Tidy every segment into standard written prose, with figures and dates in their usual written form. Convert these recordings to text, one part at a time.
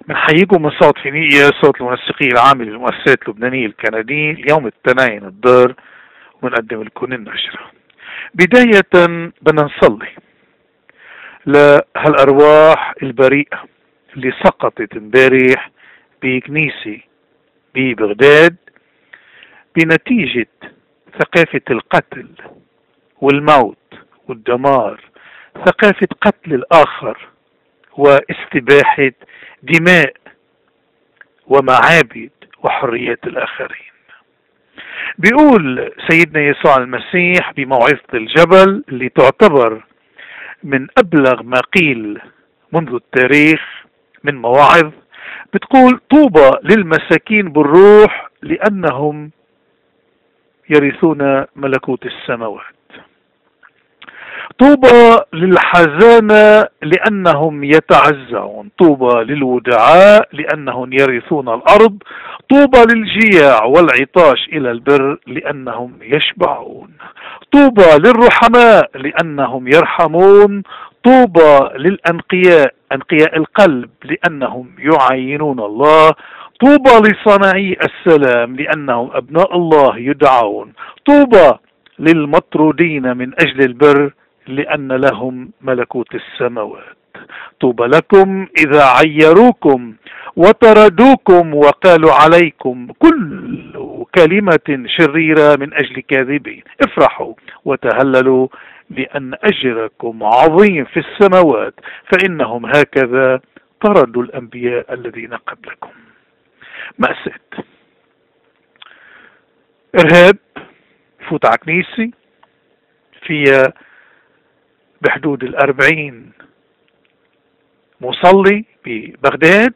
بنحييكم من صوت فينيقيا، صوت المنسقين العام للمؤسسات اللبنانية الكندية. اليوم الثنين الظهر ونقدم لكم النشرة. بداية بدنا نصلي لهالأرواح البريئة اللي سقطت امبارح بكنيسة ببغداد بنتيجة ثقافة القتل والموت والدمار، ثقافة قتل الآخر واستباحة دماء ومعابد وحريات الآخرين. بيقول سيدنا يسوع المسيح بموعظة الجبل اللي تعتبر من أبلغ ما قيل منذ التاريخ من مواعظ، بتقول: طوبى للمساكين بالروح لأنهم يرثون ملكوت السماوات. طوبى للحزانة لأنهم يتعزون. طوبى للودعاء لأنهم يرثون الأرض. طوبى للجياع والعطاش إلى البر لأنهم يشبعون. طوبى للرحماء لأنهم يرحمون. طوبى للأنقياء، أنقياء القلب، لأنهم يعاينون الله. طوبى لصانعي السلام لأنهم أبناء الله يدعون. طوبى للمطرودين من أجل البر لأن لهم ملكوت السماوات. طوبى لكم إذا عيروكم وطردوكم وقالوا عليكم كل كلمة شريرة من أجل كاذبين. افرحوا وتهللوا لأن أجركم عظيم في السماوات، فإنهم هكذا طردوا الأنبياء الذين قبلكم. مأساة، إرهاب، فوت على كنيسة فيها بحدود 40 مصلي ببغداد،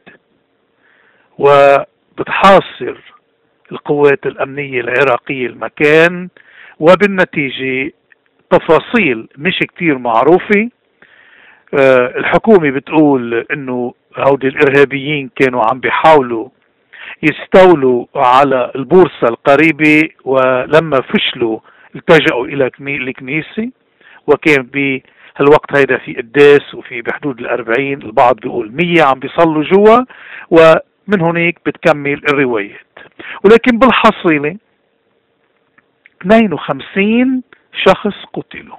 وبتحاصر القوات الأمنية العراقية المكان، وبالنتيجة تفاصيل مش كتير معروفة. الحكومة بتقول انه هودي الارهابيين كانوا عم بيحاولوا يستولوا على البورصة القريبة، ولما فشلوا التجأوا الى الكنيسة، وكان بهالوقت هيدا في قداس وفي بحدود 40، البعض بيقول 100 عم بيصلوا جوا، ومن هناك بتكمل الروايات. ولكن بالحصيلة 52 شخص قتلوا.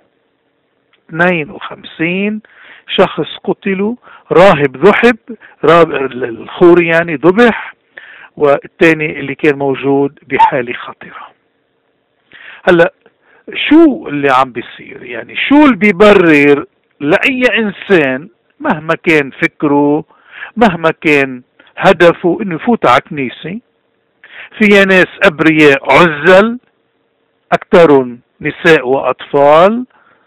52 شخص قتلوا. راهب ذحب، راهب الخوري يعني ذبح، والثاني اللي كان موجود بحالة خطيرة. هلا شو اللي عم بيصير؟ يعني شو اللي بيبرر لأي إنسان مهما كان فكره، مهما كان هدفه، إنه يفوت على كنيسة فيها ناس أبرياء عزل، أكثرهم نساء وأطفال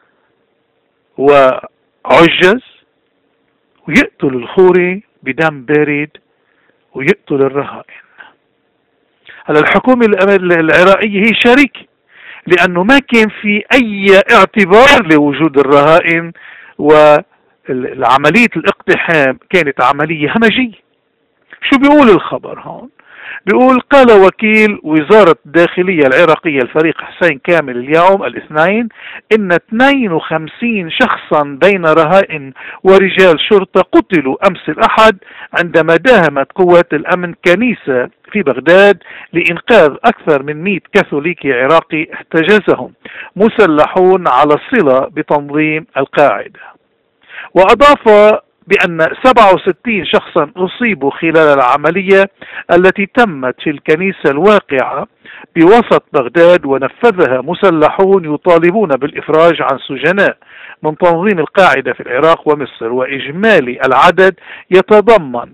وعجز، ويقتل الخوري بدم بارد ويقتل الرهائن. هلا الحكومة العراقية هي شريك، لأنه ما كان في أي اعتبار لوجود الرهائن، والعملية الاقتحام كانت عملية همجية. شو بيقول الخبر هون؟ بيقول: قال وكيل وزارة الداخلية العراقية الفريق حسين كامل اليوم الاثنين إن 52 شخصا بين رهائن ورجال شرطة قتلوا أمس الأحد عندما داهمت قوات الأمن كنيسة في بغداد لإنقاذ أكثر من 100 كاثوليكي عراقي احتجزهم مسلحون على صلة بتنظيم القاعدة. وأضاف بأن 67 شخصا أصيبوا خلال العملية التي تمت في الكنيسة الواقعة بوسط بغداد، ونفذها مسلحون يطالبون بالإفراج عن سجناء من تنظيم القاعدة في العراق ومصر. وإجمالي العدد يتضمن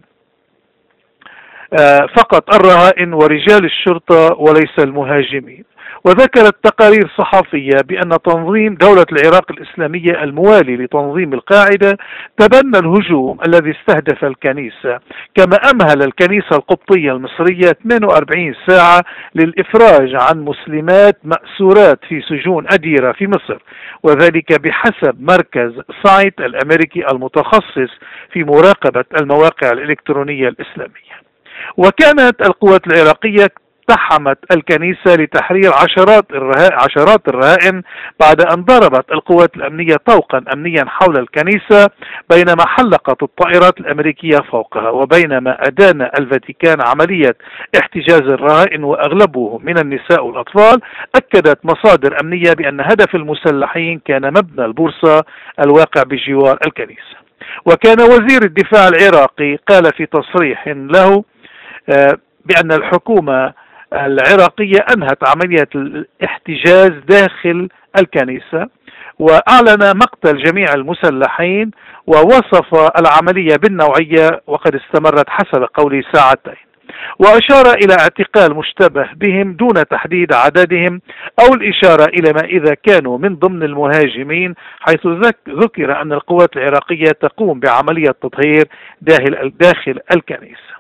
فقط الرهائن ورجال الشرطة وليس المهاجمين. وذكرت تقارير صحفية بأن تنظيم دولة العراق الإسلامية الموالي لتنظيم القاعدة تبنى الهجوم الذي استهدف الكنيسة، كما أمهل الكنيسة القبطية المصرية 48 ساعة للإفراج عن مسلمات مأسورات في سجون أديرة في مصر، وذلك بحسب مركز سايت الأمريكي المتخصص في مراقبة المواقع الإلكترونية الإسلامية. وكانت القوات العراقية اقتحمت الكنيسة لتحرير عشرات الرهائن بعد أن ضربت القوات الأمنية طوقا أمنيا حول الكنيسة بينما حلقت الطائرات الأمريكية فوقها. وبينما أدان الفاتيكان عملية احتجاز الرهائن وأغلبهم من النساء والأطفال، أكدت مصادر أمنية بأن هدف المسلحين كان مبنى البورصة الواقع بجوار الكنيسة. وكان وزير الدفاع العراقي قال في تصريح له بأن الحكومة العراقية أنهت عملية الاحتجاز داخل الكنيسة، وأعلن مقتل جميع المسلحين، ووصف العملية بالنوعية وقد استمرت حسب قوله ساعتين. وأشار إلى اعتقال مشتبه بهم دون تحديد عددهم أو الإشارة إلى ما إذا كانوا من ضمن المهاجمين، حيث ذكر أن القوات العراقية تقوم بعملية تطهير داخل الكنيسة.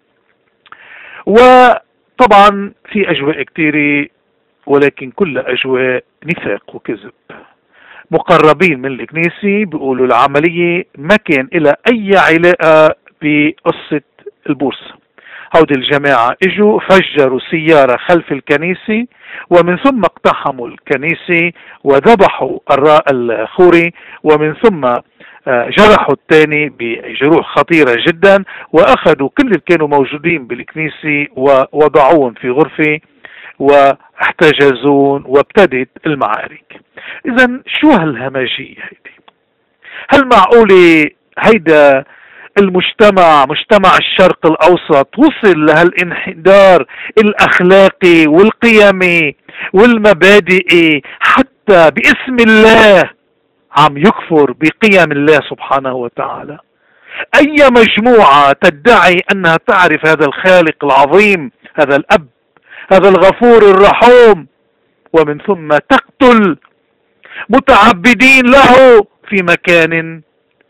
وطبعا في أجواء كثيرة، ولكن كل أجواء نفاق وكذب. مقربين من الكنيسة بيقولوا العملية ما كان لها أي علاقة بقصة البورصة. هودي الجماعة اجوا فجروا سيارة خلف الكنيسة، ومن ثم اقتحموا الكنيسة وذبحوا الخوري، ومن ثم جرحوا الثاني بجروح خطيرة جدا، واخذوا كل اللي كانوا موجودين بالكنيسة ووضعوهم في غرفة واحتجزون، وابتدت المعارك. اذا شو هالهمجية هيدي؟ هل معقولة هيدا المجتمع، مجتمع الشرق الأوسط، وصل لهالانحدار الأخلاقي والقيمي والمبادئي حتى باسم الله عم يكفر بقيم الله سبحانه وتعالى؟ أي مجموعة تدعي أنها تعرف هذا الخالق العظيم، هذا الأب، هذا الغفور الرحوم، ومن ثم تقتل متعبدين له في مكان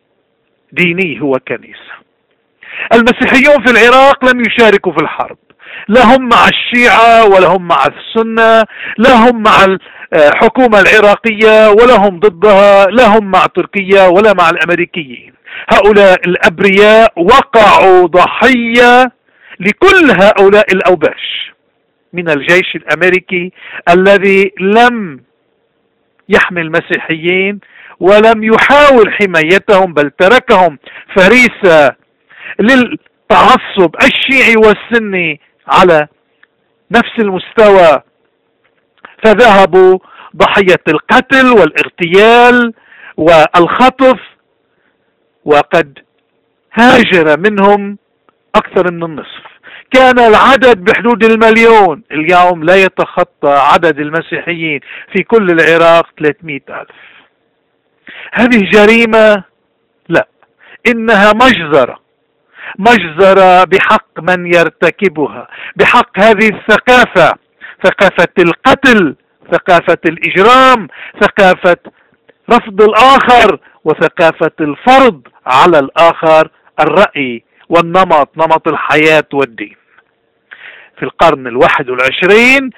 ديني هو كنيسة؟ المسيحيون في العراق لم يشاركوا في الحرب، لا هم مع الشيعة ولا هم مع السنة، لا هم مع الحكومة العراقية ولا هم ضدها، لا هم مع تركيا ولا مع الأمريكيين. هؤلاء الأبرياء وقعوا ضحية لكل هؤلاء الأوباش من الجيش الأمريكي الذي لم يحمي المسيحيين ولم يحاول حمايتهم، بل تركهم فريسة للتعصب الشيعي والسني على نفس المستوى، فذهبوا ضحية القتل والاغتيال والخطف، وقد هاجر منهم أكثر من النصف. كان العدد بحدود 1,000,000، اليوم لا يتخطى عدد المسيحيين في كل العراق 300,000. هذه جريمة؟ لا، إنها مجزرة بحق من يرتكبها، بحق هذه الثقافة، ثقافة القتل، ثقافة الإجرام، ثقافة رفض الآخر، وثقافة الفرض على الآخر الرأي والنمط، نمط الحياة والدين. في القرن 21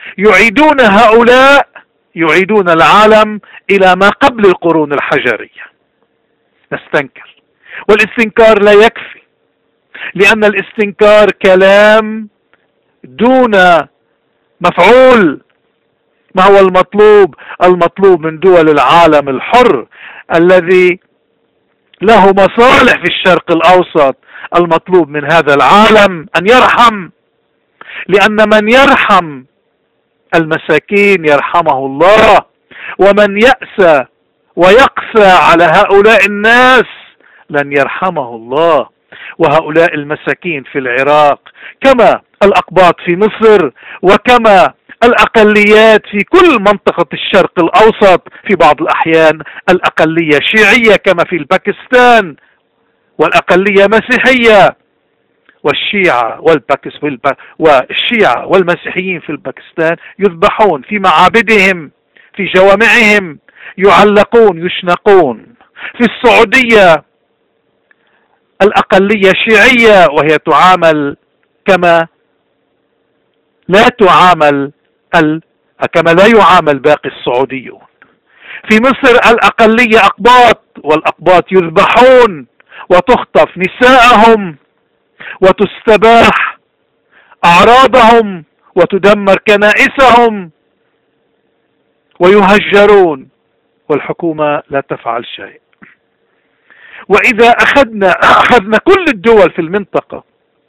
يعيدون العالم إلى ما قبل القرون الحجرية. نستنكر، والاستنكار لا يكفي، لأن الاستنكار كلام دون مفعول. ما هو المطلوب؟ المطلوب من دول العالم الحر الذي له مصالح في الشرق الأوسط، المطلوب من هذا العالم أن يرحم، لأن من يرحم المساكين يرحمه الله، ومن يأسى ويقسى على هؤلاء الناس لن يرحمه الله. وهؤلاء المساكين في العراق كما الأقباط في مصر، وكما الأقليات في كل منطقة الشرق الأوسط، في بعض الأحيان الأقلية شيعية كما في باكستان، والأقلية مسيحية، والشيعة والمسيحيين في باكستان يذبحون في معابدهم، في جوامعهم، يعلقون، يشنقون. في السعودية الأقلية شيعية وهي تعامل كما لا يعامل باقي السعوديون. في مصر الأقلية أقباط، والأقباط يذبحون وتخطف نساءهم وتستباح أعراضهم وتدمر كنائسهم ويهجرون والحكومة لا تفعل شيء. وإذا أخذنا كل الدول في المنطقة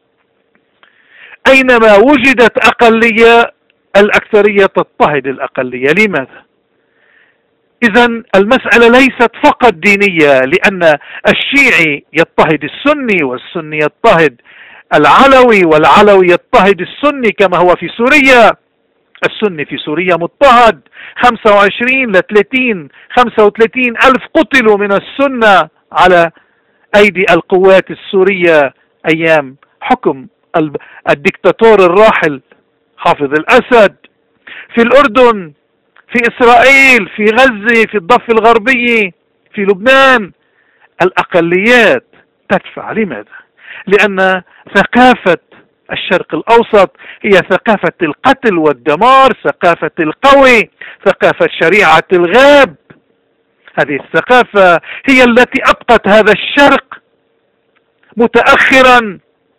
أينما وجدت أقلية الأكثرية تضطهد الأقلية. لماذا؟ إذا المسألة ليست فقط دينية، لأن الشيعي يضطهد السني والسني يضطهد العلوي والعلوي يضطهد السني، كما هو في سوريا. السني في سوريا مضطهد، 25 ل 30 35 ألف قتلوا من السنة على أيدي القوات السورية أيام حكم الدكتاتور الراحل حافظ الأسد. في الأردن، في إسرائيل، في غزة، في الضفة الغربية، في لبنان الأقليات تدفع. لماذا؟ لأن ثقافة الشرق الأوسط هي ثقافة القتل والدمار، ثقافة القوي، ثقافة شريعة الغاب. هذه الثقافة هي التي أبقت هذا الشرق متأخرا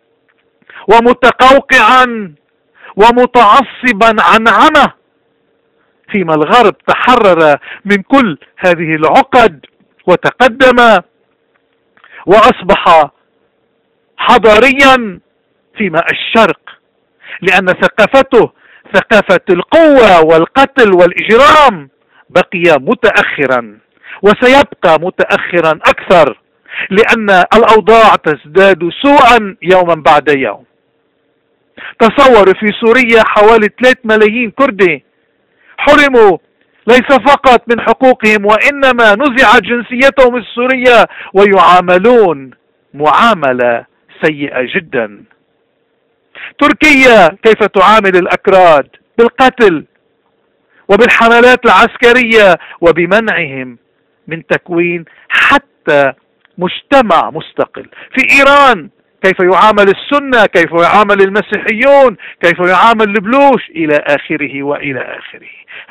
ومتقوقعا ومتعصبا عنعنة، فيما الغرب تحرر من كل هذه العقد وتقدم وأصبح حضاريا، فيما الشرق لأن ثقافته ثقافة القوة والقتل والإجرام بقي متأخرا وسيبقى متأخرا أكثر، لأن الأوضاع تزداد سوءا يوما بعد يوم. تصوروا في سوريا حوالي 3 ملايين كردي حرموا ليس فقط من حقوقهم وإنما نزعت جنسيتهم السورية ويعاملون معاملة سيئة جدا. تركيا كيف تعامل الأكراد؟ بالقتل وبالحملات العسكرية وبمنعهم من تكوين حتى مجتمع مستقل. في إيران كيف يعامل السنة، كيف يعامل المسيحيون، كيف يعامل البلوش، إلى آخره وإلى آخره.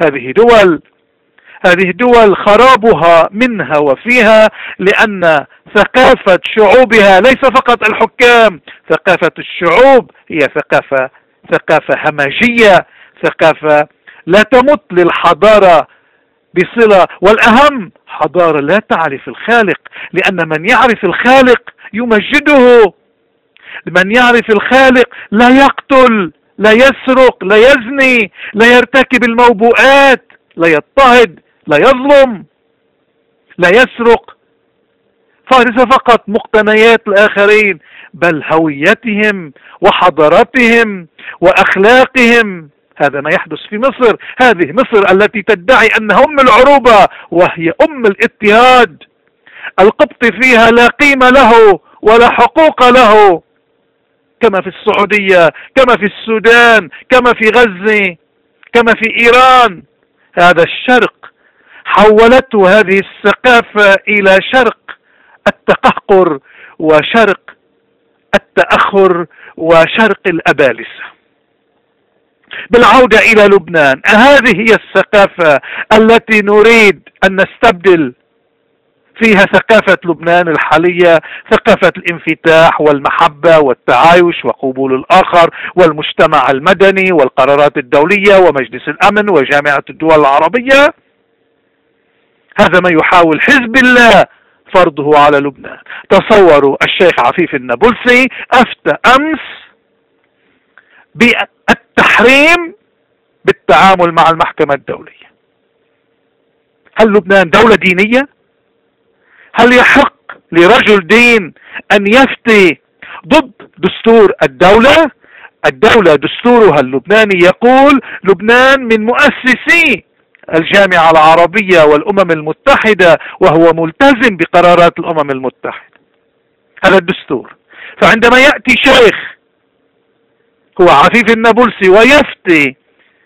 هذه دول خرابها منها وفيها، لأن ثقافة شعوبها ليس فقط الحكام، ثقافة الشعوب هي ثقافة همجية، ثقافة لا تمت للحضارة بصلة، والأهم حضارة لا تعرف الخالق، لأن من يعرف الخالق يمجده. من يعرف الخالق لا يقتل، لا يسرق، لا يزني، لا يرتكب الموبوءات، لا يضطهد، لا يظلم، لا يسرق فارس فقط مقتنيات الآخرين، بل هويتهم وحضارتهم وأخلاقهم. هذا ما يحدث في مصر. هذه مصر التي تدعي أنها أم العروبة وهي أم الاضطهاد. القبط فيها لا قيمة له ولا حقوق له، كما في السعودية، كما في السودان، كما في غزة، كما في إيران. هذا الشرق حولته هذه الثقافة إلى شرق التقهقر وشرق التأخر وشرق الأبالسة. بالعودة إلى لبنان، هذه هي الثقافة التي نريد أن نستبدل فيها ثقافة لبنان الحالية، ثقافة الانفتاح والمحبة والتعايش وقبول الآخر والمجتمع المدني والقرارات الدولية ومجلس الأمن وجامعة الدول العربية. هذا ما يحاول حزب الله فرضه على لبنان. تصوروا الشيخ عفيف النابلسي أفتى أمس بالتحريم بالتعامل مع المحكمة الدولية. هل لبنان دولة دينية؟ هل يحق لرجل دين أن يفتي ضد دستور الدولة؟ الدولة دستورها اللبناني يقول لبنان من مؤسسي الجامعة العربية والأمم المتحدة، وهو ملتزم بقرارات الأمم المتحدة. هذا الدستور. فعندما يأتي شيخ هو عفيف النابلسي ويفتي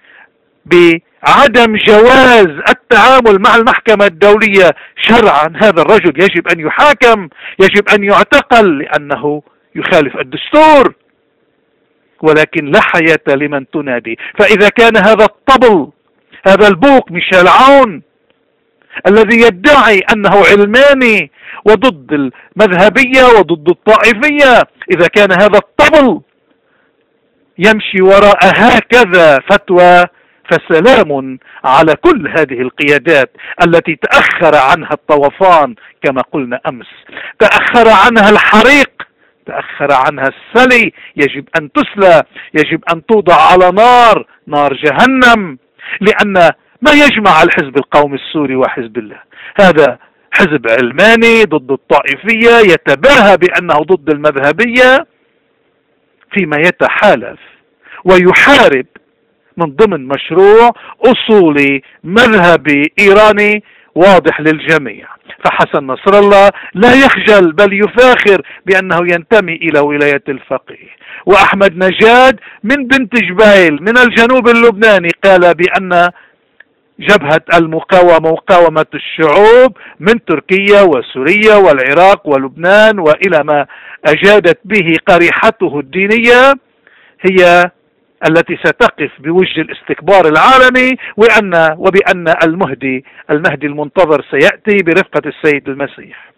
بعدم جواز التعامل مع المحكمة الدولية شرعا، هذا الرجل يجب أن يحاكم، يجب أن يعتقل، لأنه يخالف الدستور. ولكن لا حياة لمن تنادي. فإذا كان هذا الطبل، هذا البوق ميشيل عون الذي يدعي أنه علماني وضد المذهبية وضد الطائفية، إذا كان هذا الطبل يمشي وراء هكذا فتوى، فسلام على كل هذه القيادات التي تأخر عنها الطوفان كما قلنا أمس، تأخر عنها الحريق، تأخر عنها السلي، يجب أن تسلى، يجب أن توضع على نار جهنم. لأن ما يجمع الحزب القومي السوري وحزب الله؟ هذا حزب علماني ضد الطائفية، يتباهى بأنه ضد المذهبية، فيما يتحالف ويحارب من ضمن مشروع أصولي مذهبي إيراني واضح للجميع. فحسن نصر الله لا يخجل بل يفاخر بأنه ينتمي إلى ولاية الفقيه، وأحمد نجاد من بنت جبيل من الجنوب اللبناني قال بأن جبهة المقاومة مقاومة الشعوب من تركيا وسوريا والعراق ولبنان وإلى ما أجادت به قريحته الدينية هي التي ستقف بوجه الاستكبار العالمي، وبأن المهدي المنتظر سيأتي برفقة السيد المسيح.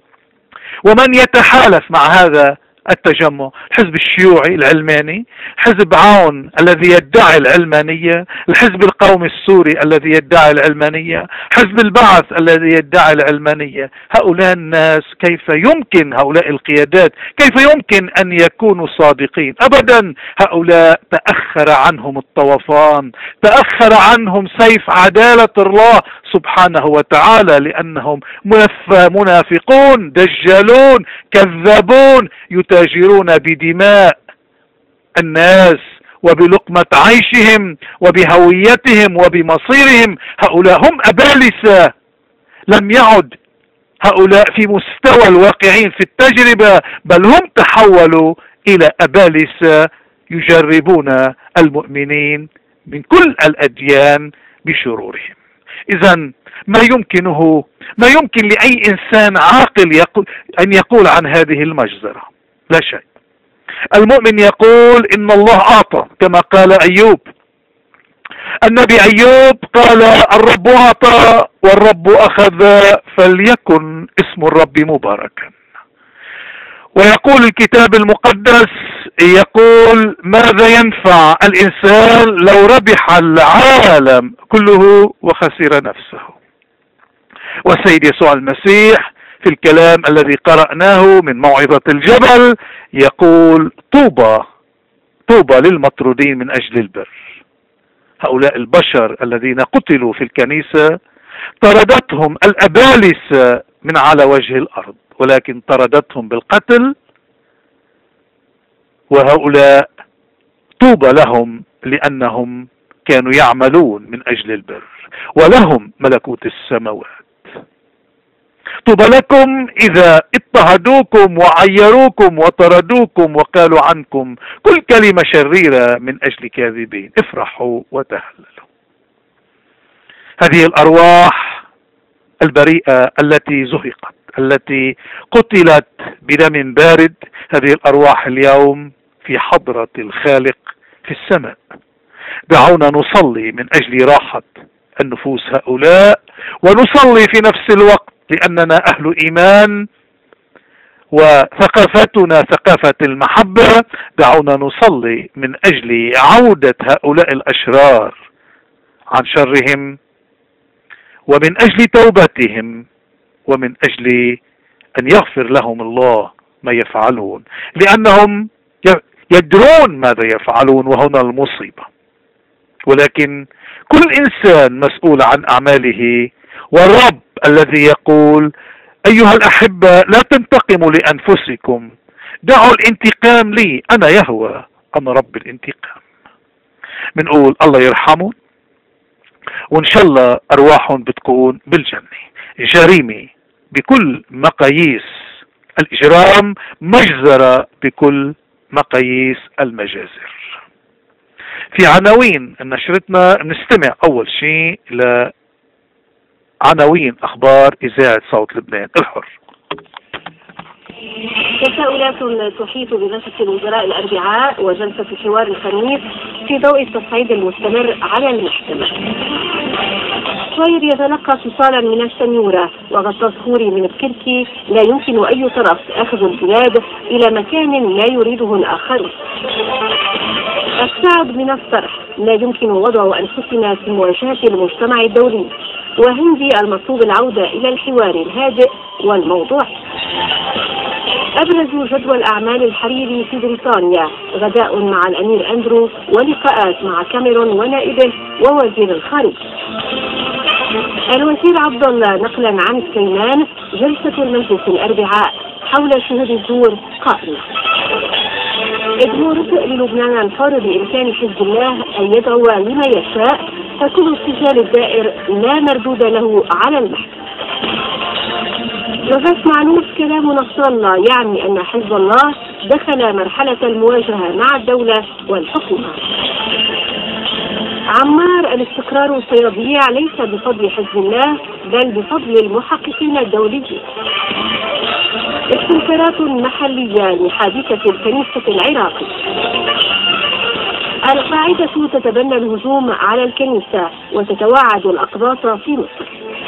ومن يتحالف مع هذا التجمع؟ الحزب الشيوعي العلماني، حزب عون الذي يدعي العلمانية، الحزب القومي السوري الذي يدعي العلمانية، حزب البعث الذي يدعي العلمانية. هؤلاء الناس كيف يمكن، هؤلاء القيادات كيف يمكن أن يكونوا صادقين؟ أبدا. هؤلاء تأخر عنهم الطوفان، تأخر عنهم سيف عدالة الله سبحانه وتعالى، لأنهم منافقون دجالون كذابون يتاجرون بدماء الناس وبلقمة عيشهم وبهويتهم وبمصيرهم. هؤلاء هم أبالسة، لم يعد هؤلاء في مستوى الواقعين في التجربة، بل هم تحولوا إلى أبالسة يجربون المؤمنين من كل الأديان بشرورهم. إذا ما يمكن لأي إنسان عاقل أن يقول عن هذه المجزرة؟ لا شيء. المؤمن يقول إن الله أعطى كما قال أيوب. النبي أيوب قال الرب أعطى والرب أخذ فليكن اسم الرب مباركا. ويقول الكتاب المقدس، يقول ماذا ينفع الإنسان لو ربح العالم كله وخسر نفسه؟ والسيد يسوع المسيح في الكلام الذي قرأناه من موعظة الجبل يقول طوبى للمطرودين من أجل البر. هؤلاء البشر الذين قتلوا في الكنيسة طردتهم الأبالسة من على وجه الأرض، ولكن طردتهم بالقتل، وهؤلاء طوبى لهم لأنهم كانوا يعملون من أجل البر ولهم ملكوت السماوات. طوبى لكم إذا اضطهدوكم وعيروكم وطردوكم وقالوا عنكم كل كلمة شريرة من أجل كاذبين، افرحوا وتهللوا. هذه الأرواح البريئة التي زهقت، التي قتلت بدم بارد، هذه الأرواح اليوم في حضرة الخالق في السماء. دعونا نصلي من أجل راحة النفوس هؤلاء، ونصلي في نفس الوقت لأننا أهل إيمان وثقافتنا ثقافة المحبة. دعونا نصلي من أجل عودة هؤلاء الأشرار عن شرهم، ومن أجل توبتهم، ومن أجل أن يغفر لهم الله ما يفعلون، لأنهم يدرون ماذا يفعلون، وهنا المصيبة. ولكن كل إنسان مسؤول عن أعماله، والرب الذي يقول أيها الأحبة لا تنتقموا لأنفسكم، دعوا الانتقام لي، أنا يهوه، أنا رب الانتقام. بنقول الله يرحمه، وإن شاء الله أرواحهم بتكون بالجنة. جريمة بكل مقاييس الإجرام، مجزرة بكل مقاييس المجازر. في عناوين نشرتنا نستمع أول شيء لعناوين أخبار إذاعة صوت لبنان الحر. تساؤلات تحيط بمجلس الوزراء الأربعاء وجلسة الحوار الخميس في ضوء التصعيد المستمر على المحكمة. صاير يتلقى اتصالا من السنيورة، وغطاس خوري من الكركي لا يمكن أي طرف أخذ البلاد إلى مكان لا يريده الآخر. السعد من الطرح لا يمكن وضع أنفسنا في مواجهة المجتمع الدولي، وهندي المطلوب العودة إلى الحوار الهادئ والموضوعي. أبرز جدول أعمال الحريري في بريطانيا: غداء مع الأمير أندرو، ولقاءات مع كاميرون ونائبه ووزير الخارجية. الوزير عبد الله نقلا عن السيمان: جلسة المجلس الأربعاء حول شهود الزور قائمة. إدمور للبنان الحر بإمكان حزب الله أن يدعو لما يشاء، فكل السجال الدائر لا مردود له على المحكمة. جوزيف معلوف: كلام نصر الله يعني أن حزب الله دخل مرحلة المواجهة مع الدولة والحكومة. عمار: الاستقرار سيضيع ليس بفضل حزب الله بل بفضل المحققين الدوليين. استنكارات محلية لحادثة الكنيسة العراقية. القاعدة تتبنى الهجوم على الكنيسة وتتوعد الأقباط في مصر.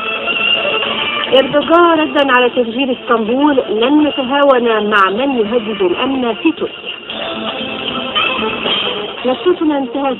إردوغان ردا على تفجير اسطنبول: لن نتهاون مع من يهدد الأمن في تركيا. نشرتنا انتهت.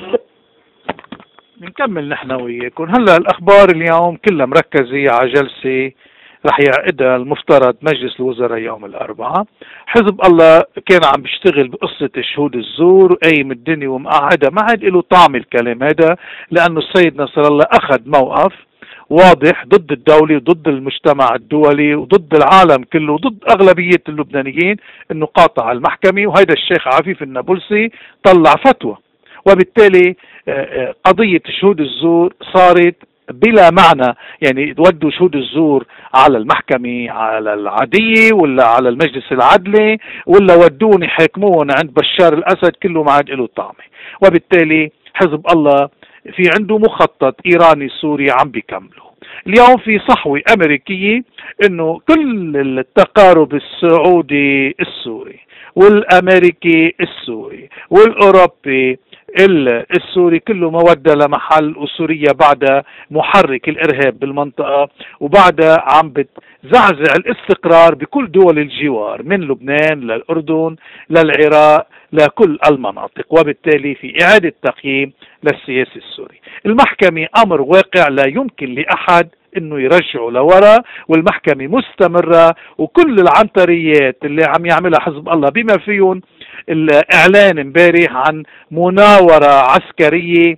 بنكمل نحن وياكم. هلا الأخبار اليوم كلها مركزة على جلسة رح يعقدها المفترض مجلس الوزراء يوم الأربعاء. حزب الله كان عم بيشتغل بقصة شهود الزور وقايم الدنيا ومقعدها، ما عاد له طعم الكلام هذا، لأنه السيد نصر الله أخذ موقف واضح ضد الدولة وضد المجتمع الدولي وضد العالم كله وضد أغلبية اللبنانيين، إنه قاطع المحكمة. وهيدا الشيخ عفيف النابلسي طلع فتوى، وبالتالي قضية شهود الزور صارت بلا معنى. يعني ودوا شهود الزور على المحكمة على العادية ولا على المجلس العدلي ولا ودوني حاكمون عند بشار الأسد، كله ما عاد له طعمة. وبالتالي حزب الله في عنده مخطط إيراني سوري عم بيكمله. اليوم في صحوة أمريكية إنه كل التقارب السعودي السوري والأمريكي السوري والأوروبي السوري كله مودة لمحل، وسوريا بعد محرك الإرهاب بالمنطقة، وبعد عم بتزعزع الاستقرار بكل دول الجوار من لبنان للأردن للعراق لكل المناطق. وبالتالي في إعادة تقييم للسياسي السوري. المحكمة أمر واقع لا يمكن لأحد انه يرجعوا لورا، والمحكمة مستمرة، وكل العنتريات اللي عم يعملها حزب الله بما فيهم الاعلان امبارح عن مناورة عسكرية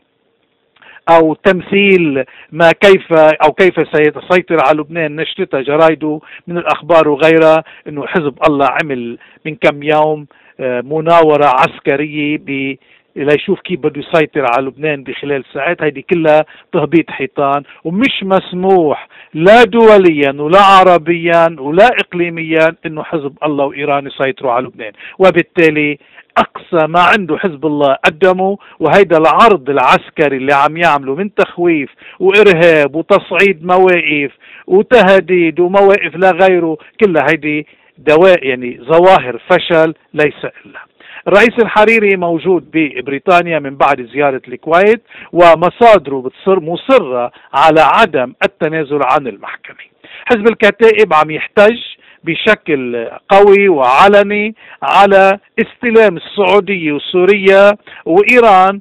او تمثيل ما كيف سيسيطر على لبنان، نشرتها جرايده من الاخبار وغيرها، انه حزب الله عمل من كم يوم مناورة عسكرية ليشوف كيف بده يسيطر على لبنان بخلال ساعات. هيدي كلها تهبيط حيطان، ومش مسموح لا دوليا ولا عربيا ولا اقليميا انه حزب الله وايران يسيطروا على لبنان. وبالتالي اقصى ما عنده حزب الله قدمه، وهيدا العرض العسكري اللي عم يعمله من تخويف وارهاب وتصعيد مواقف وتهديد ومواقف لا غيره، كلها هيدي دواء يعني ظواهر فشل ليس الا. الرئيس الحريري موجود ببريطانيا من بعد زيارة الكويت، ومصادره بتصر مصرة على عدم التنازل عن المحكمة. حزب الكتائب عم يحتج بشكل قوي وعلني على استلام السعودية وسوريا وإيران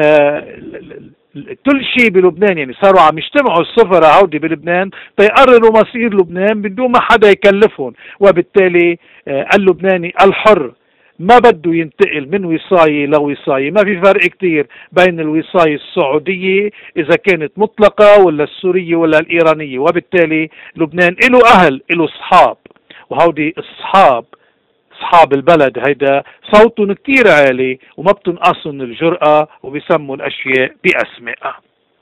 كل شيء بلبنان. يعني صاروا عم يجتمعوا السفراء هودي بلبنان تيقرروا مصير لبنان بدون ما حدا يكلفهم. وبالتالي اللبناني الحر ما بده ينتقل من وصاية لوصاية. ما في فرق كتير بين الوصاية السعودية إذا كانت مطلقة ولا السورية ولا الإيرانية. وبالتالي لبنان له أهل له أصحاب، وهودي أصحاب البلد هيدا صوتهم كتير عالي وما بتنقصن الجرأة وبيسموا الأشياء بأسمائها.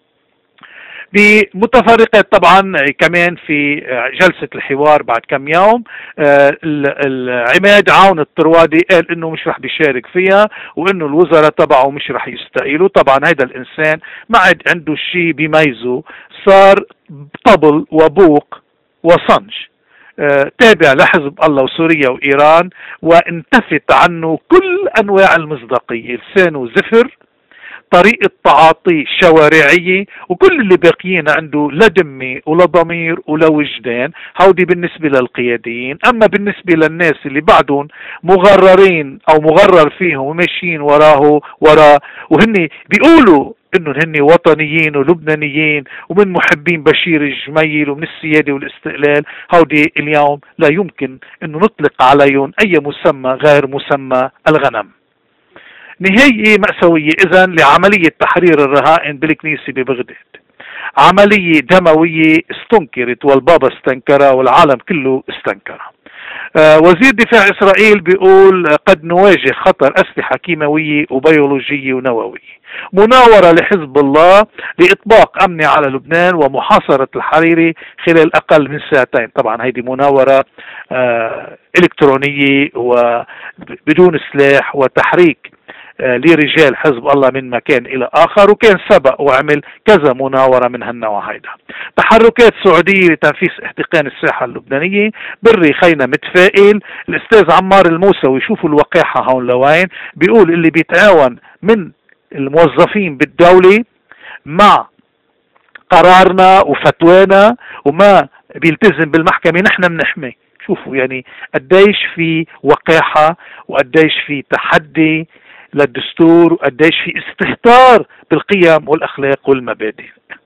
بمتفرقات طبعا كمان في جلسة الحوار بعد كم يوم العماد عون الطروادي قال انه مش رح بيشارك فيها، وانه الوزراء تبعه مش رح يستقيلوا. طبعا هيدا الانسان ما عاد عنده شيء بيميزه، صار طبل وبوق وصنج، تابع لحزب الله وسوريا وإيران، وانتفت عنه كل أنواع المصداقية. لسانه زفر، طريقة تعاطي شوارعية، وكل اللي باقيين عنده لا دمي ولا ضمير ولا وجدان. هودي بالنسبة للقياديين. أما بالنسبة للناس اللي بعدهم مغررين أو مغرر فيهم وماشيين وراه وهن بيقولوا انه هن وطنيين ولبنانيين ومن محبين بشير الجميل ومن السيادة والاستقلال، هودي اليوم لا يمكن انه نطلق عليهم اي مسمى غير مسمى الغنم. نهاية مأساوية إذن لعملية تحرير الرهائن بالكنيسة ببغداد. عملية دموية استنكرت والبابا استنكرها والعالم كله استنكرها. وزير دفاع إسرائيل بيقول قد نواجه خطر أسلحة كيماوية وبيولوجية ونووية. مناورة لحزب الله لإطباق أمني على لبنان ومحاصرة الحريري خلال أقل من ساعتين. طبعا هيدي مناورة إلكترونية وبدون سلاح وتحريك لرجال حزب الله من مكان إلى آخر، وكان سبق وعمل كذا مناورة من هالنوع هيدا. تحركات سعودية لتنفيذ احتقان الساحة اللبنانية. بري خينا متفائل. الأستاذ عمار الموسوي، شوفوا الوقاحة هون لوين، بيقول اللي بيتعاون من الموظفين بالدولة مع قرارنا وفتوانا وما بيلتزم بالمحكمة نحن بنحمي. شوفوا يعني قديش في وقاحة وقديش في تحدي للدستور وقديش في استهتار بالقيم والأخلاق والمبادئ.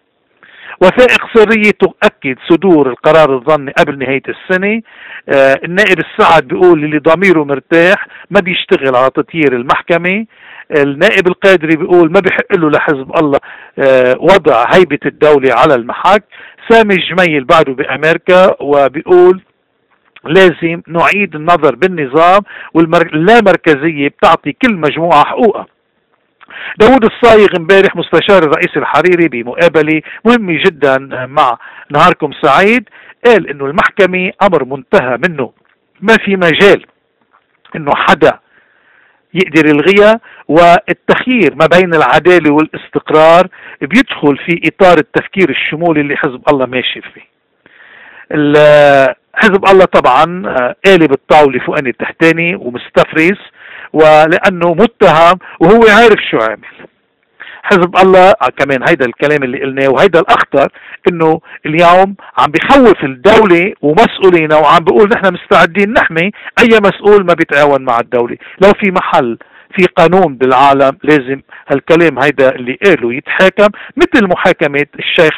وثائق سرية تؤكد صدور القرار الظني قبل نهاية السنة. النائب السعد بيقول اللي ضميره مرتاح ما بيشتغل على تطهير المحكمة. النائب القادري بيقول ما بيحق له لحزب الله وضع هيبة الدولة على المحك. سامي الجميل بعده بأمريكا وبيقول لازم نعيد النظر بالنظام واللامركزية بتعطي كل مجموعة حقوقها. داود الصايغ امبارح مستشار الرئيس الحريري بمقابلة مهمة جدا مع نهاركم سعيد، قال انه المحكمة امر منتهى منه، ما في مجال انه حدا يقدر يلغيها، والتخيير ما بين العدالة والاستقرار بيدخل في اطار التفكير الشمولي اللي حزب الله ماشي فيه. حزب الله طبعا قالب الطاولة فوقاني تحتاني ومستفرس، ولأنه متهم وهو عارف شو عامل. حزب الله كمان هيدا الكلام اللي قلناه وهيدا الأخطر، انه اليوم عم بيخوف الدولة ومسؤولينا وعم بيقول نحن مستعدين نحمي اي مسؤول ما بيتعاون مع الدولة. لو في محل في قانون بالعالم لازم هالكلام هيدا اللي قاله يتحاكم، مثل محاكمة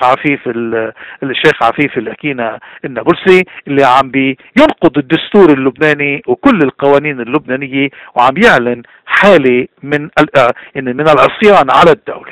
الشيخ عفيف الأكينا النابلسي اللي عم بينقض الدستور اللبناني وكل القوانين اللبنانية وعم يعلن حالة من العصيان على الدولة.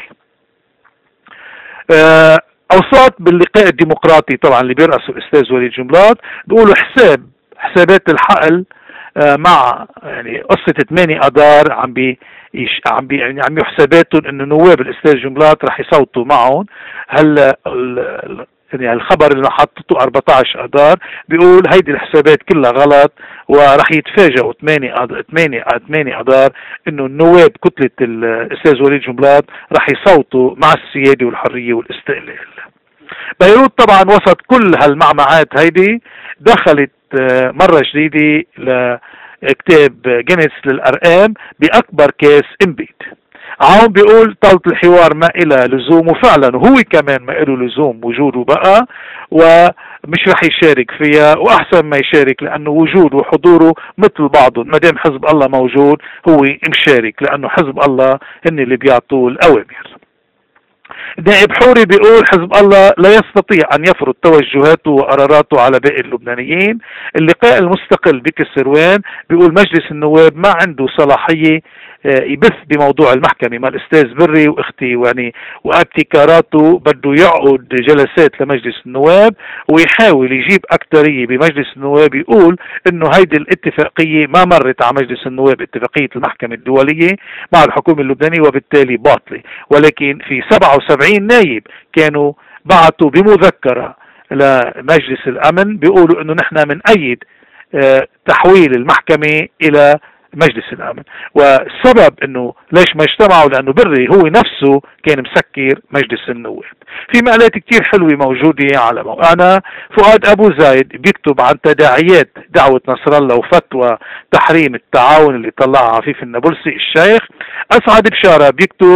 أوساط باللقاء الديمقراطي طبعا اللي بيرأسه الأستاذ وليد جنبلاط بيقولوا حسابات الحقل مع يعني قصة 8 أدار عم يحسباتهم انه نواب الاستاذ جنبلاط رح يصوتوا معهم. هلا يعني الخبر اللي حطته 14 أدار بيقول هيدي الحسابات كلها غلط، ورح يتفاجئوا 8 أدار انه النواب كتلة الاستاذ وليد جنبلاط رح يصوتوا مع السيادة والحرية والاستقلال. بيروت طبعا وسط كل هالمعمعات هيدي دخلت مرة جديدة لكتاب جينيس للأرقام بأكبر كاس إمبيد. عم بيقول طاولة الحوار ما إلها لزوم، وفعلا وهو كمان ما إله لزوم وجوده بقى، ومش رح يشارك فيها، وأحسن ما يشارك لأنه وجوده وحضوره مثل بعضهم. ما دام حزب الله موجود هو مشارك، لأنه حزب الله هن اللي بيعطوه الأوامر. نائب حوري بيقول حزب الله لا يستطيع أن يفرض توجهاته وقراراته على باقي اللبنانيين. اللقاء المستقل بكسروان بيقول مجلس النواب ما عنده صلاحية يبث بموضوع المحكمة. ما الأستاذ بري واختي يعني وابتكاراته بده يعقد جلسات لمجلس النواب ويحاول يجيب أكترية بمجلس النواب، يقول إنه هيدي الاتفاقية ما مرت على مجلس النواب، اتفاقية المحكمة الدولية مع الحكومة اللبنانية، وبالتالي باطلة. ولكن في 77 نايب كانوا بعثوا بمذكرة لمجلس الأمن بيقولوا إنه نحن بنأيد تحويل المحكمة إلى مجلس الأمن. والسبب انه ليش ما اجتمعوا لانه بري هو نفسه كان مسكر مجلس النواب. في مقالات كتير حلوة موجودة على موقعنا. فؤاد ابو زايد بيكتب عن تداعيات دعوة نصر الله وفتوى تحريم التعاون اللي طلعها عفيف النابلسي الشيخ. اسعد بشارة بيكتب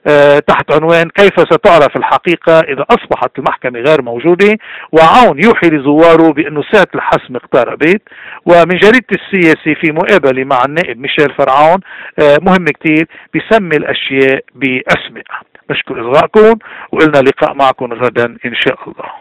تحت عنوان كيف ستعرف الحقيقة إذا أصبحت المحكمة غير موجودة، وعون يوحي لزواره بأنه ساعة الحسم اقتربت. ومن جريدة السياسي في مقابلة مع النائب ميشيل فرعون مهم كتير، بيسمي الأشياء بأسماء. نشكر إصغائكم، وإلنا لقاء معكم غدا إن شاء الله.